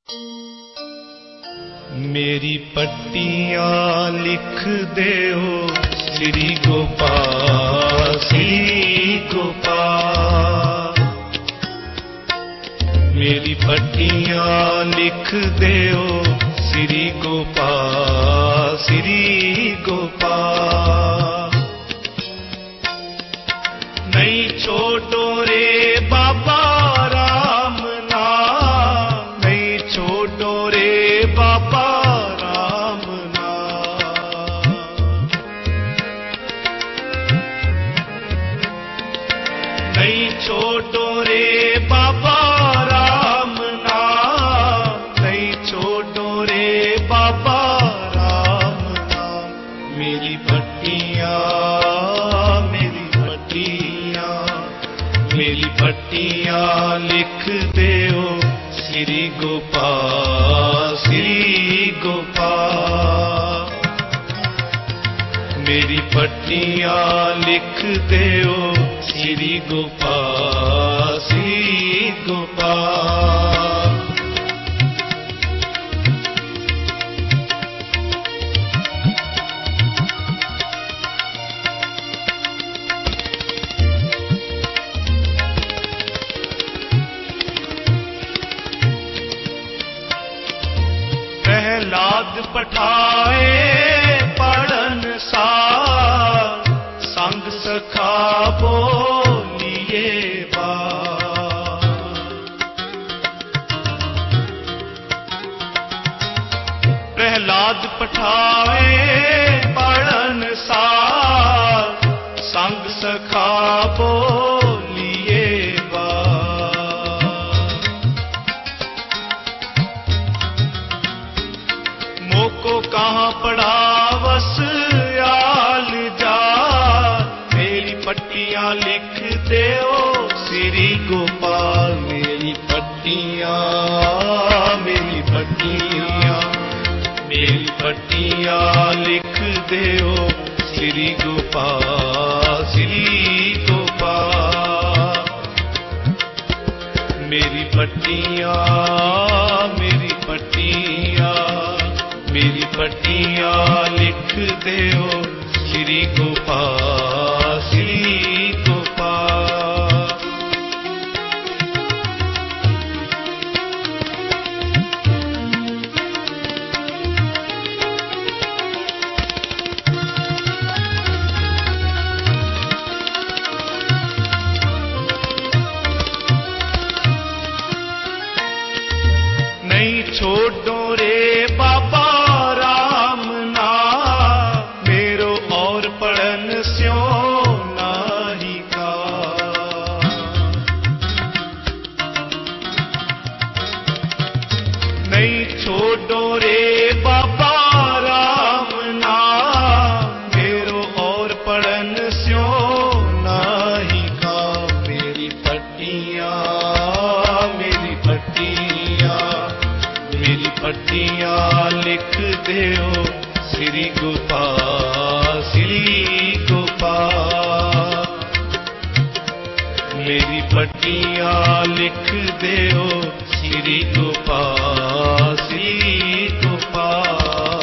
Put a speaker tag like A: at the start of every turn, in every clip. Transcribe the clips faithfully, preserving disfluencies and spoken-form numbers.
A: मेरी पट्टियां लिख देओ श्री गोपाल श्री गोपाल। मेरी पट्टियां लिख देओ श्री गोपाल श्री गोपाल। नहीं छोड़ो रे बाबा राम नाम, नहीं छोड़ो रे बाबा राम नाम। नहीं छोड़ो रे बाबा राम नाम, नहीं छोड़ो रे बाबा राम नाम। मेरी पट्टियां मेरी पट्टियां मेरी पट्टियां लिख देओ श्री गोपाल श्री गोपाल। मेरी पट्टियां लिख देओ श्री गोपाल श्री गोपाल। प्रहलाद पठाए पढ़न सार, संग सखा बोलिए बार। प्रहलाद पठाए पढ़न सार, संग सखा बोलिए को कहाँ पढ़ावस आल जा। मेरी पट्टियां लिख देओ श्री गोपाल। मेरी पट्टियां मेरी पट्टियां मेरी पट्टियां लिख देओ श्री गोपाल श्री गोपाल। मेरी पट्टियां मेरी पट्टियां मेरी पट्टियां लिख देओ श्री गोपाल श्री गोपाल। नहीं छोड़ो रे बाबा राम नाम, मेरो और पढ़न स्यो नाही का। नहीं छोड़ो रे बाबा राम नाम, मेरो और पढ़न स्यो नाही का। मेरी पट्टियां मेरी पट्टियां मेरी पट्टियां लिख देओ श्री गोपाल श्री गोपाल। मेरी पट्टियां लिख देओ श्री गोपाल श्री गोपाल।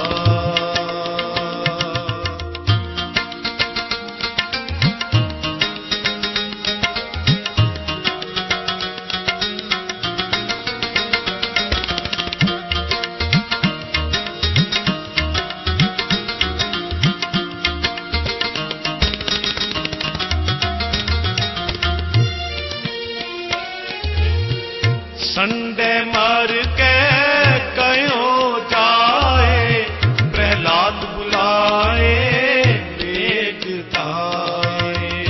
A: संडे मर के कयो जाए, प्रहलाद बुलाए देखताए।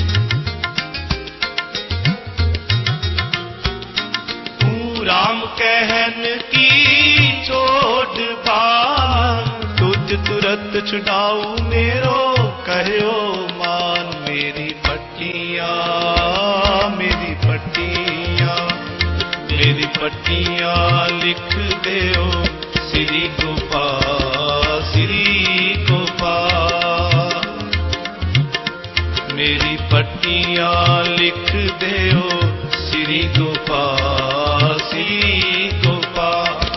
A: तू राम कहन की चोट बान, तुझ तुरत छुड़ाऊ मेरो कहो मान। मेरी पट्टियां मेरी पट्टियां मेरी पट्टियां लिख देओ श्री गोपाल श्री गोपाल। मेरी पट्टियां लिख देओ श्री गोपाल श्री गोपाल।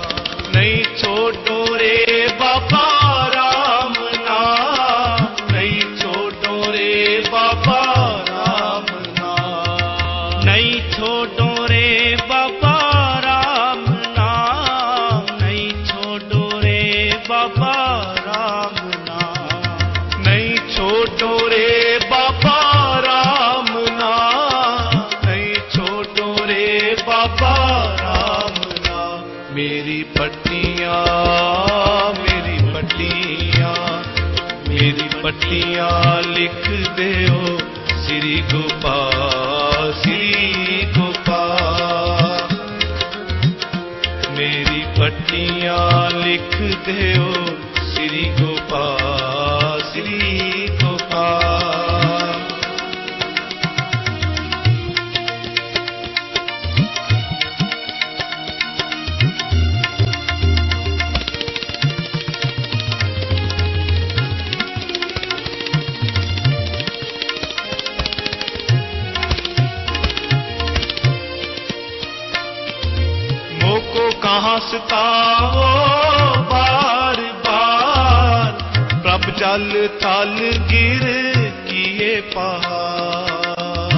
A: छोड़ो रे बाबा राम नाम, नहीं छोड़ो रे बाबा राम नाम, नहीं छोड़ो रे बाबा राम नाम, नहीं छोड़ो रे बाबा राम नाम। मेरी पट्टियां मेरी पट्टियां मेरी पट्टियां लिख देओ श्री गोपाल श्री गोपाल। मेरी पट्टियां लिख देओ श्री गोपाल श्री गोपाल। कहाँ सताओ बार बार, प्रभ जल थल गिर किए पहाड़।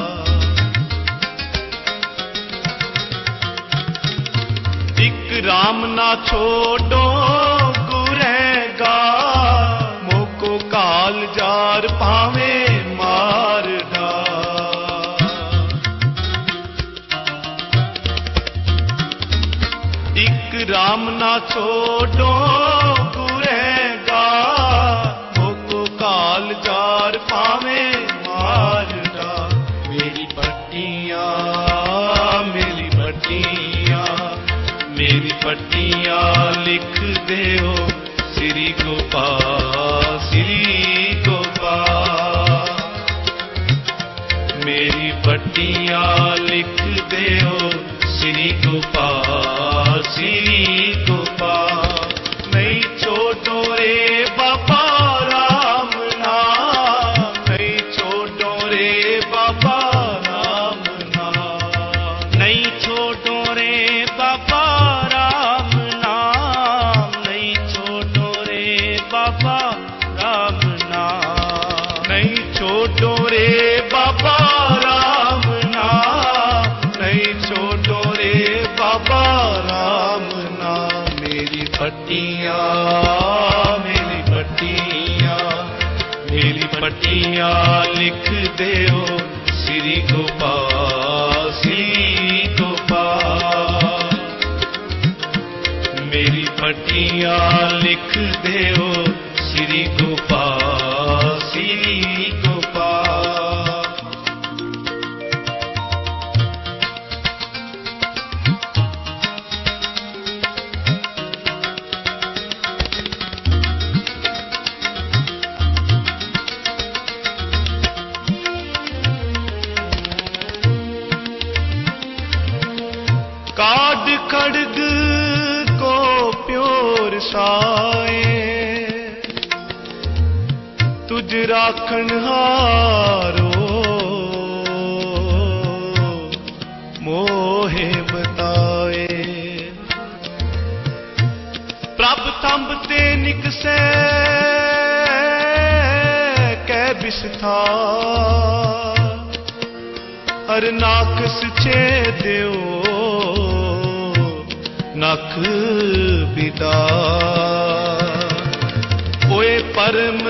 A: एक राम ना छोड़ो गुरहगार, मोको काल जार पावे मार डार। राम ना छोड़ो गुरहगार, मोको काल जार पावे मार डार। मेरी पट्टियां मेरी पट्टियां मेरी पट्टियां लिख देओ श्री गोपाल श्री गोपाल। मेरी पट्टियां लिख देओ श्री गोपाल श्री गोपाल। नहीं छोड़ो रे बाबा राम नाम, नहीं छोड़ो रे बाबा राम नाम, नहीं छोड़ो रे बाबा राम नाम, नहीं छोड़ो रे बाबा राम नाम, नहीं छोड़ो रे बाबा राम नाम, नहीं छोड़ो रे बाबा राम नाम। मेरी पट्टियां मेरी पट्टियां मेरी पट्टियां लिख देओ श्री गोपाल श्री गोपाल। मेरी पट्टियां लिख देओ श्री गोपाल श्री गोपाल। काड खड़ग को प्योर साए, तुझ राखन हारो मोहे बताए। प्रभ थंब ते निकसे कै बिस्था, हर नाकस छे देओ नख बिदा। ओए परम